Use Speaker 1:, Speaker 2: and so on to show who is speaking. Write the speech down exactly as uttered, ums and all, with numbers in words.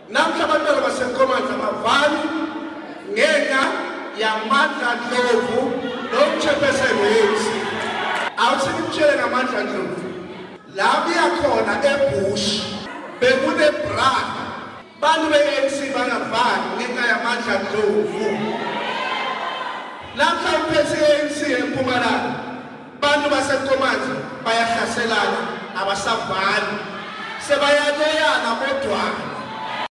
Speaker 1: namhla abantwana baseNkomazi abavali ngenxa yamandla Ndlovu nomchapheselo wethu. Awuthi ngitshele ngamandla Ndlovu la biyakhona eBush bekune bra bantu be-A N C bangavali ngenxa yamandla Ndlovu. Namhla uphethe i-A N C eMpumalanga bantu baseNkomazi bayahlaselana abasavali sebayaleyana kodwa